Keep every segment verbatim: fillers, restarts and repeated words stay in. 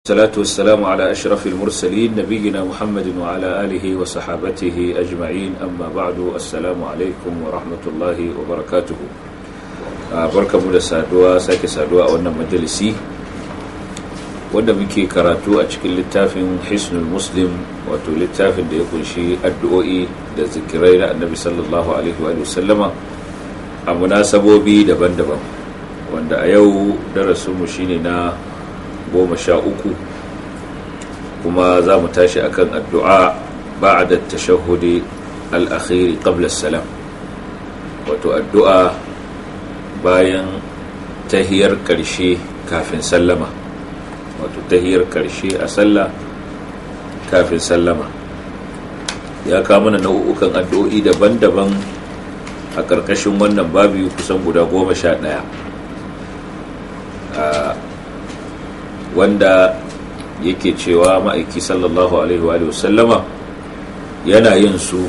الصلاة والسلام على أشرف المرسلين نبينا محمد وعلى آله وصحابته أجمعين أما بعد السلام عليكم ورحمة الله وبركاته. بركة مدسادوا ساكي سادوا أولنا مجلسي wanda muke karatu a cikin littafin Hisnul Muslim, wato littafin da ya kunshi addu'o'i da zikirai na Annabi sallallahu alaihi wa sallama a munasabobi daban-daban, wanda a yau darasinmu shine na goma sha uku, kuma za mu tashi akan addu'a ba'da tashahhudi al-akhir qabla as-salam, wato addu'a bayan tahiyar karshe kafin sallama, wato tahiyar karshe a sallah kafin sallama. Ya kawo mana nau'ukan addu'o'i daban-daban a ƙarƙashin wannan babu kusan guda goma sha ɗaya, wanda yake cewa ma'aiki sallallahu alaihi wa sallama yana yin su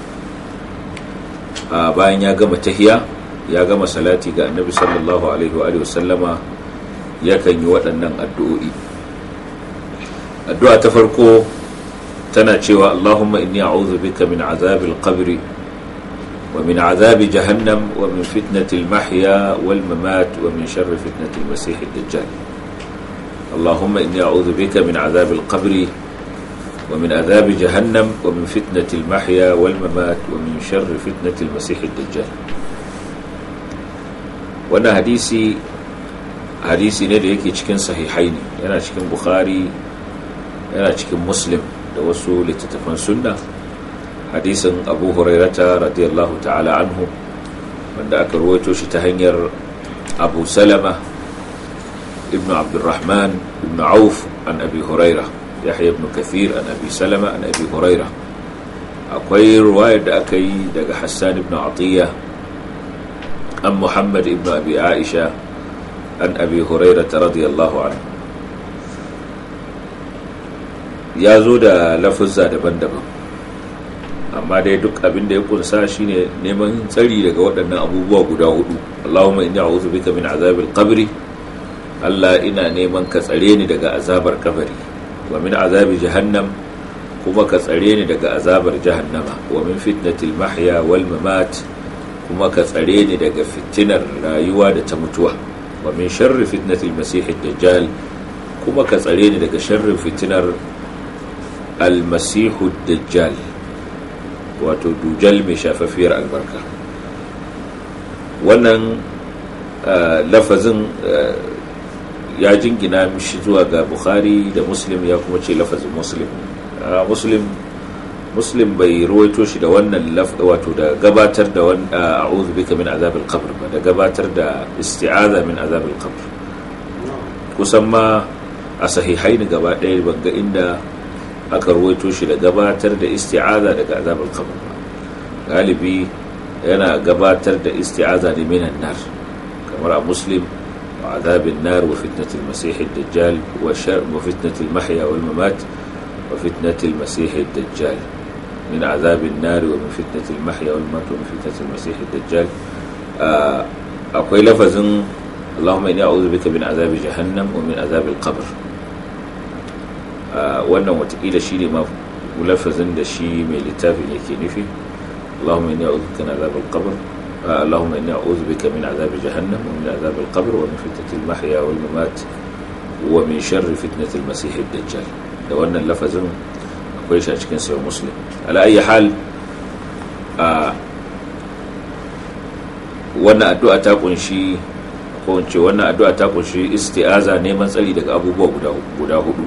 a bayan ya gama tahiya, ya gama salati ga annabi sallallahu alaihi wa sallama, yakan yi waɗannan addu'o'i. Addu'a ta farko tana cewa Allahumma inni a'udhu bika min azabil qabri wa min azabi jahannam wa min fitnatil mahya wal mamat wa min sharri fitnatil masiihid dajjal. اللهم إني أعوذ بك من عذاب القبر ومن عذاب جهنم ومن فتنة المحيا والممات ومن شر فتنة المسيح الدجال. وانا حديثي حديثي ne da yake cikin sahihaini, yana cikin Bukhari, yana cikin Muslim da wasu littattafan sunna. Hadisin Abu Hurairata radiyallahu ta'ala anhu, wanda aka rawaito shi ta hanyar Abu Salama ابن عبد الرحمن ابن عوف عن أبي هريرة، يحيى بن كثير عن أبي سلمة عن أبي هريرة. أقوي رواية دأكي دق حسان بن عطية عن محمد ابن أبي عائشة عن أبي هريرة رضي الله عنه. يا زودا لفظة دبن-دبن, amma dai duk abin da ya kunsa shine neman tsari daga waɗannan abubuwa guda hudu. Allahumma inni a'udhu bika min azabil qabri, Allah ina neman ka tsare ni daga azabar kabari, wa min azabi jahannam, kuma ka tsare ni daga azabar jahannama, wa min fitnatil mahya wal mamat, kuma ka tsare ni daga fitinar rayuwa da ta mutuwa, wa min sharri fitnatil masihid dajjal, kuma ka tsare ni daga sharrin fitinar al-masihud dajjal, wato dujal mai shafafiyar albarka. Wannan lafazin ya jingina mishi zuwa ga Bukhari da Muslim, ya kuma ce lafazin Muslim. Muslim Muslim bai ruwaito shi da wannan wato da gabatar da wannan a'udhu bika min azabil qabr ba, da gabatar da isti'aza min azabil qabr. Kusan ma a sahihaini gaba ɗaya banga inda aka ruwaito shi da gabatar da isti'aza daga azabil qabr ba. Galibi yana gabatar da isti'aza ne minan nar, kamar a Muslim وعذاب النار وفتنة المسيح الدجال وفتنة المحيا والممات وفتنة المسيح الدجال. من عذاب النار ومن فتنة المحيا والممات ومن فتنة المسيح الدجال. أقول لفظ اللهم إني أعوذ بك من عذاب جهنم ومن عذاب القبر. وأنا وتقيل شيء ما ولفظ ده شيء من التافه يكي نفي. اللهم إني أعوذ بك من عذاب القبر، اللهم إني أعوذ بك من عذاب جهنم ومن عذاب القبر ومن فتنة المحيا والممات ومن شر فتنة المسيح الدجال. لو أن اللفظ أقول شيء كان سوى مسلم. على أي حال wannan addu'a ta kunshi ko ince wannan addu'a ta kunshi isti'aza, neman tsari daga abubuwa guda guda hudu.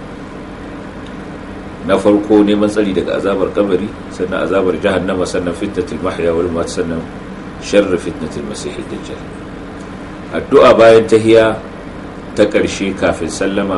Na farko neman tsari daga azabar kabari, sannan azabar jahannama, sannan fitnatul mahya wal mamat, sannan sharri fitnatul masihid dajjal. Addu'a bayan tahiya ta ƙarshe kafin sallama.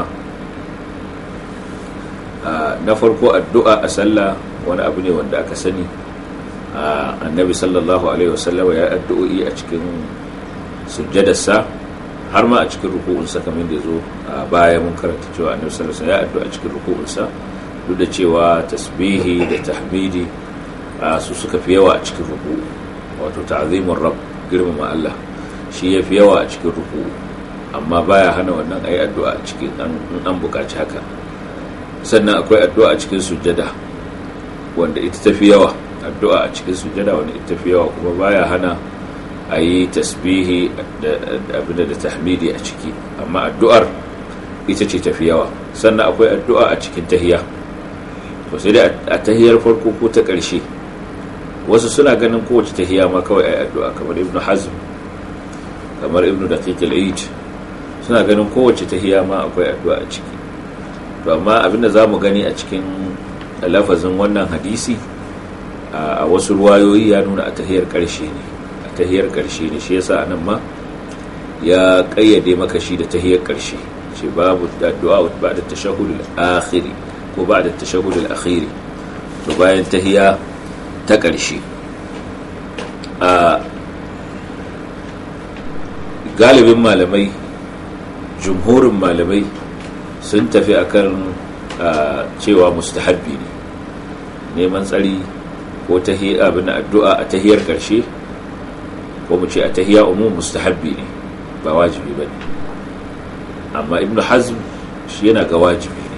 Na farko addu'a a sallah wani abu ne wanda aka sani. Annabi sallallahu alaihi wasallam ya addu'o'i a cikin sujjadarsa, har ma a cikin ruku'unsa, kamar da zo a baya mun karanta cewa Annabi sallallahu alaihi wasallam ya addu'a a cikin ruku'unsa, duk da cewa tasbihi da tahmidi su suka fi yawa a cikin ruku'u, wato ta'zimin rabb, girmama Allah, shi yafi yawa a cikin ruku'u. amma baya hana wannan ayi addu'a a cikin an buƙaci haka. Sannan akwai addu'a a cikin sujjada wanda ita tafi yawa, addu'a a cikin sujjada wanda ita tafi yawa, kuma baya hana a yi tasbihi da abin da tahmidi a ciki, amma addu'ar ita ce tafi yawa. Sannan akwai addu'a a cikin tahiya, to sai dai a tahiyar farko ko ta ƙarshe wasu suna ganin kowace tahiya ma kawai ai addu'a, kamar Ibn Hazm, kamar Ibn Daqiq al-Eid, suna ganin kowace tahiya ma akwai addu'a a ciki. To amma abinda zamu gani a cikin lafazin wannan hadisi a wasu ruwayoyi ya nuna a tahiyar ƙarshe ne, a tahiyar ƙarshe ne, shi yasa anan ma ya kayyade maka shi da tahiyar ƙarshe, ce babu addu'a ba'da tashahhud al-akhir ko ba'da tashahhud al-akhir, to bayan tahiya ta ƙarshe. A galibin malamai, jumhurin malamai sun tafi akan cewa mustahabbi ne neman tsari ko tahiyya abin addu'a a tahiyar ƙarshe, ko mu ce a tahiyya umum mustahabbi ne, ba wajibi bane. Amma Ibn Hazm shi yana ga wajibi ne,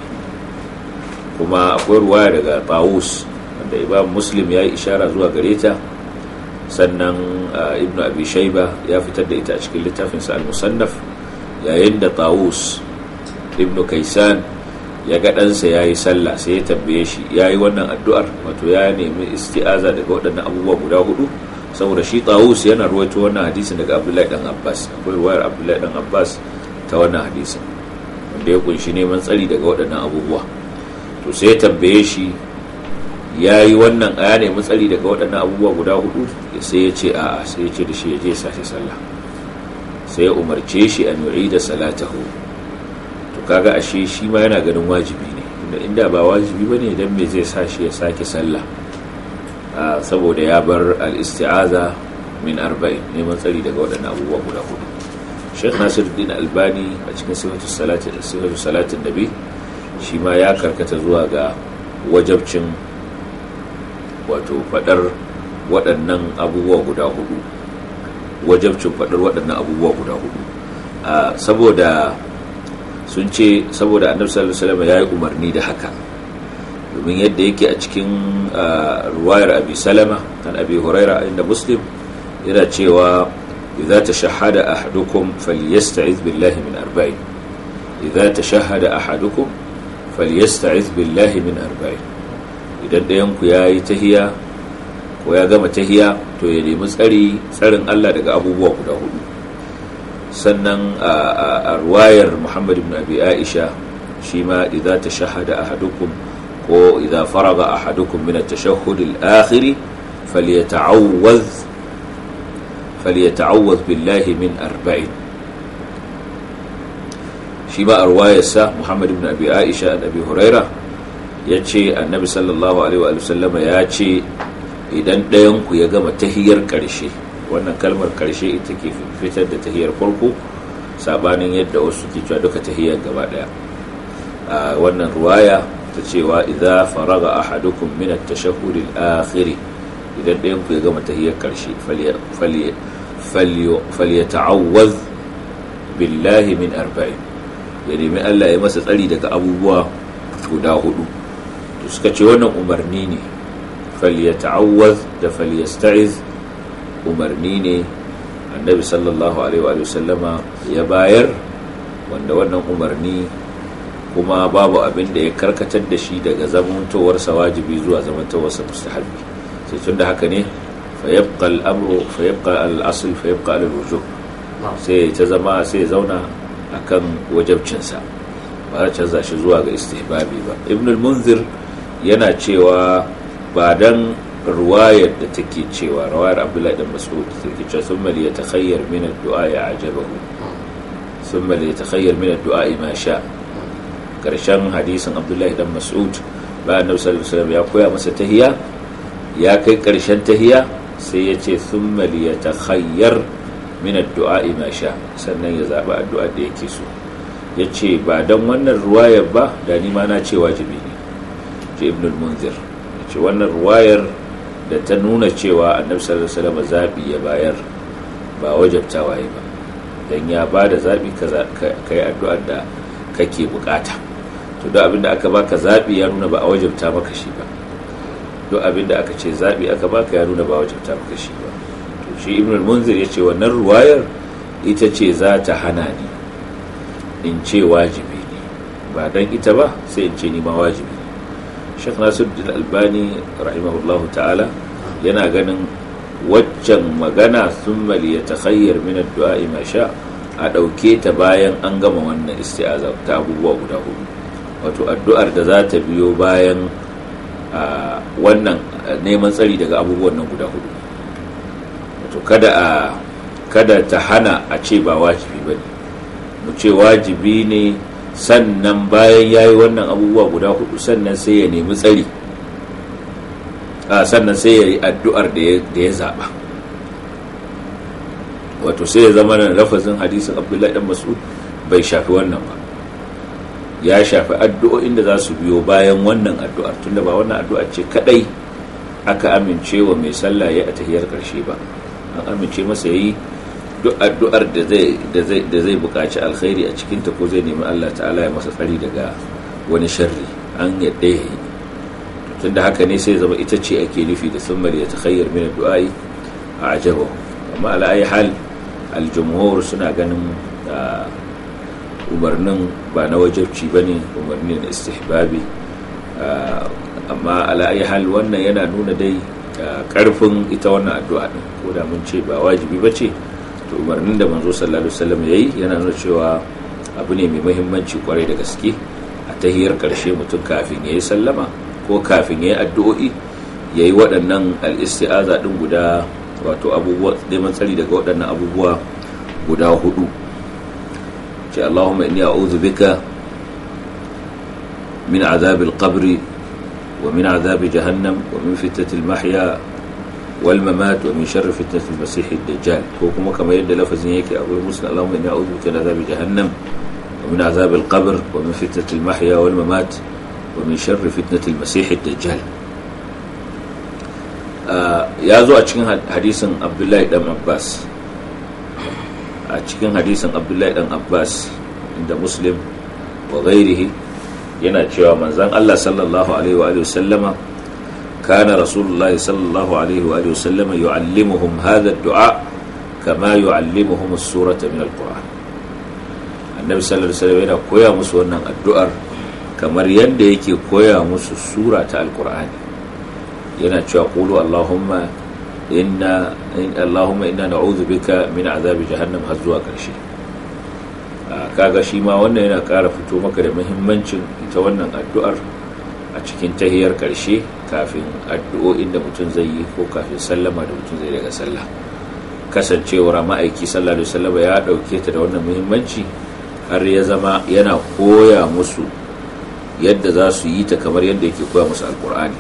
kuma akwai ruwaya daga Tawus wanda Imam Muslim ya yi ishara zuwa gare ta, sannan Ibn Abi Shayba ya fitar da ita a cikin littafinsa al-Musannaf, yayin da Tawus Ibn Kaysan ya ga ɗansa ya yi sallah, sai ya tambaye shi ya yi wannan addu'ar, wato ya nemi isti'aza daga waɗannan abubuwa guda hudu, saboda shi Tawus yana ruwaito wannan hadisin daga Abdullahi dan Abbas, akwai ruwayar Abdullahi dan Abbas ta wannan hadisin wanda ya kunshi neman tsari daga waɗannan abubuwa. To sai ya tambaye shi ya yi wannan ya nemi tsari daga waɗannan abubuwa guda hudu, sai ya ce a'a, sai ya ce da shi ya je sashi sallah, sai ya umarce shi an yu'ida salatahu. To kaga ashe shi ma yana ganin wajibi ne, inda inda ba wajibi bane, dan me zai sa shi ya sake sallah saboda ya bar al-isti'aza min arba'in, neman tsari daga waɗannan abubuwa guda hudu. Sheikh Nasiruddin Albani a cikin sifatu salati da sifatu salatin nabi shi ma ya karkata zuwa ga wajabcin wato fadar waɗannan abubuwa guda hudu, wajabcin fadar waɗannan abubuwa guda hudu saboda sun ce saboda Annabi sallallahu alaihi wasallam ya yi umarni da haka, domin yadda yake a cikin ruwayar Abi Salama kan Abi Huraira inda Muslim yana cewa idza tashahhada ahadukum falyasta'iz billahi min arba'in, idza tashahhada ahadukum falyasta'iz billahi min arba'in, idan ɗayan ku yayi tahiya ko ya gama tahiya to ya nemi tsari tsarin Allah daga abubuwa guda hudu. Sannan a ruwayar Muhammad ibn Abi Aisha shi ma idza tashahhada ahadukum ko idza faraga ahadukum min at-tashahhud al-akhir falyata'awwadh falyata'awwadh billahi min arba'in. Shi ma a ruwayarsa Muhammad ibn Abi Aisha da Abi Huraira yace Annabi sallallahu alaihi wa sallam ya ce idan ɗayan ku ya gama tahiyar ƙarshe, wannan kalmar ƙarshe ita ke fitar da tahiyar farko, sabanin yadda wasu ke cewa duka tahiyar gaba daya. A wannan ruwaya ta cewa idza faraga ahadukum min at-tashahhud al-akhir, idan ɗayan ku ya gama tahiyar ƙarshe falyata'awwadh billahi min arba'in, ya nemi Allah ya masa tsari daga abubuwa guda hudu. To suka ce wannan umarni ne, falyata'awwadh da falyasta'iz umarni ne Annabi sallallahu alaihi wa sallama ya bayar, wanda wannan umarni kuma babu abin da ya karkatar da shi daga zamantowarsa wajibi zuwa zamantowarsa mustahabi. Sai tunda haka ne fa yabqa al-amru fa yabqa al-asl fa yabqa al-wujub, sai ta zama sai zauna akan wajibcinsa, ba a canza shi zuwa ga istihbabi ba. Ibn al-Munzir yana cewa ba dan ruwayar da take cewa rawayar Abdullahi dan Mas'ud take cewa thumma li yatakhayyar min ad-du'a ya'jabahu, thumma li yatakhayyar min ad-du'a ma sha, karshen hadisin Abdullahi dan Mas'ud ba Annabi sallallahu alaihi wasallam ya koya masa tahiyya, ya kai karshen tahiyya sai ya ce thumma li yatakhayyar min ad-du'a ma sha, sannan ya zaba addu'a da yake so. Yace ba dan wannan ruwayar ba da ni ma na ce wajibi ne, ce Ibn al-Munzir. Yace wannan ruwayar da ta nuna cewa Annabi sallallahu alaihi wasallam zabi ya bayar, ba wajabtawa yi ba, dan ya bada zabi ka kai addu'ar da kake bukata. To duk abinda aka baka zabi ya nuna ba a wajibta maka shi ba, duk abinda aka ce zabi aka baka ya nuna ba a wajibta maka shi ba. To shi Ibn al-Munzir yace wannan ruwayar ita ce za ta hana ni in ce wajibi ne, ba dan ita ba sai in ce ni ma wajibi. Sheikh Nasiruddin Albani rahimahullahu ta'ala yana ganin waccan magana thumma liyatakhayyar min ad-du'a ma sha a dauke ta bayan an gama wannan isti'aza ta abubuwa guda hudu, wato addu'ar da za ta biyo bayan wannan neman tsari daga abubuwan nan guda hudu. Wato kada a kada ta hana a ce ba wajibi bane, mu ce wajibi ne sannan bayan yayi wannan abubuwa guda hudu sannan sai ya nemi tsari, a sannan sai ya yi addu'ar da ya zaɓa. Wato sai ya zama na lafazin hadisin Abdullahi dan Mas'ud bai shafi wannan ba, ya shafi addu'o'in da za su biyo bayan wannan addu'ar, tunda ba wannan addu'ar ce kadai aka amince wa mai sallah ya a tahiyar karshe ba, an amince masa yayi duk addu'ar da zai da zai da zai buƙaci alkhairi a cikin ta, ko zai nemi Allah ta'ala ya masa tsari daga wani sharri, an yadda yayi. Tunda haka ne sai zama ita ce ake nufi da thumma liyatakhayyar min ad-du'ai a'jabahu. Amma ala ayi hal al-jumhur suna ganin umarnin ba na wajibci bane, umarni na istihbabi. Amma ala ayi hal wannan yana nuna dai karfin ita wannan addu'a din, ko da mun ce ba wajibi bace, to umarnin da manzo sallallahu alaihi wasallam yayi yana nuna cewa abu ne mai muhimmanci kwarai da gaske a tahiyar karshe mutum kafin yayi sallama ko kafin yayi addu'o'i yayi waɗannan al-isti'aza din guda, wato abubuwa neman tsari daga waɗannan abubuwa guda hudu. ce Allahumma inni a'udhu bika min azabil qabri wa min azabi jahannam wa min fitnatil mahya wal mamat wa min sharri fitnatil masih ad-dajjal, ko kuma kamar yadda lafazin yake a gurin Muslim, Allahumma inni a'udhu bika min azabi jahannam wa min azabil qabr wa min fitnatil mahya wal mamat wa min sharri fitnatil masih ad-dajjal. Ya zo a cikin hadisin Abdullahi dan Abbas, a cikin hadisin Abdullahi dan Abbas inda Muslim wa ghairihi yana cewa manzon Allah sallallahu alaihi wa alihi wasallama kana Rasulullah sallallahu alaihi wa alihi wasallama yu'allimuhum hadha ad-du'a kama yu'allimuhum as-surata min al-Qur'an. Annabi sallallahu alaihi wasallam yana koya musu wannan addu'ar kamar yadda yake koya musu sura ta al-Qur'ani. Yana cewa qulu Allahumma inna Allahumma inna na'udhu bika min azabi jahannam har zuwa ƙarshe. Kaga shi ma wannan yana ƙara fito maka da muhimmancin ita wannan addu'ar a cikin tahiyar ƙarshe kafin addu'o'in da mutum zai yi ko kafin sallama da mutum zai daga sallah. Kasancewar ma'aiki sallallahu alaihi wasallam ya dauke ta da wannan muhimmanci har ya zama yana koya musu yadda za su yi ta kamar yadda yake koya musu alqur'ani.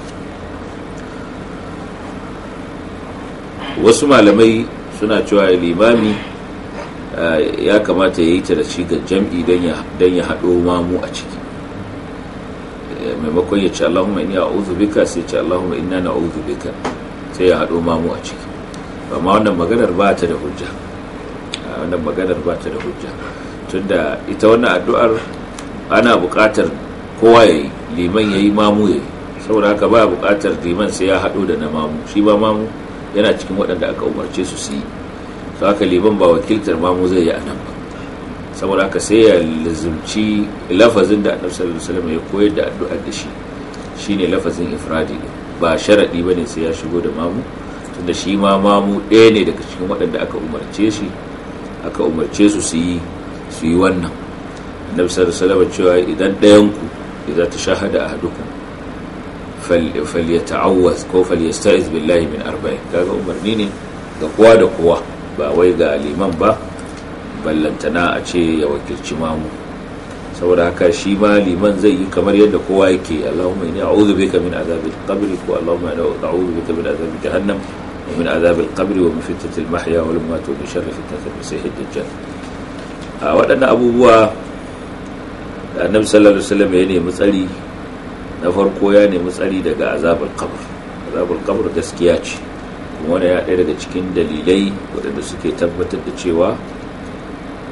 Wasu malamai suna cewa limami ya kamata ya yi ta da shigar jam'i don ya haɗo mamu a ciki, maimakon ya ce Allahumma inni a'udhu bika sai ce Allahumma inna na'udhu bika, sai ya haɗo mamu a ciki. Amma wannan maganar ba ta da hujja, wannan maganar ba ta da hujja tunda ita wannan addu'ar ana buƙatar kowa ya yi, liman ya yi, mamu ya yi, saboda haka ba buƙatar liman sai ya haɗo da na mamu, shi ba mamu yana cikin waɗanda aka umarce su su yi, su haka liman ba wakiltar mamu zai yi a nan ba. Saboda haka sai ya lazumci lafazin da annabi sallallahu alaihi wasallam ya koyar da addu'ar da shi, shine lafazin ifradi, ba sharadi bane sai ya shigo da mamu, tunda shi ma mamu ɗaya ne daga cikin waɗanda aka umarce shi aka umarce su su yi su yi wannan. Annabi sallallahu alaihi wasallam cewa idan ɗayan ku idza tashahada ahadukum falyata'awwaz ko falyasta'iz billahi min arba'in. Kaga umarni ne ga kowa da kowa, ba wai ga liman ba ballantana a ce ya wakilci mamu. Saboda haka shi ma liman zai yi kamar yadda kowa yake, Allahumma inni a'udhu bika min azabil qabri ko Allahumma inni a'udhu bika min azabi jahannam wa min azabil qabri wa min fitnatil mahya wal mamat wa min sharri fitnatil masih ad-dajjal. A waɗannan abubuwa da Annabi sallallahu alaihi wasallam ya nemi tsari, na farko ya nemi tsari daga azabul qabr. Azabul qabr gaskiya ce, kuma wannan ya ɗaya daga cikin dalilai waɗanda suke tabbatar da cewa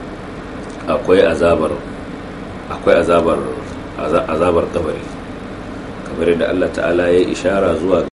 akwai azabar akwai azabar azabar kabari kamar yadda Allah ta'ala ya ishara zuwa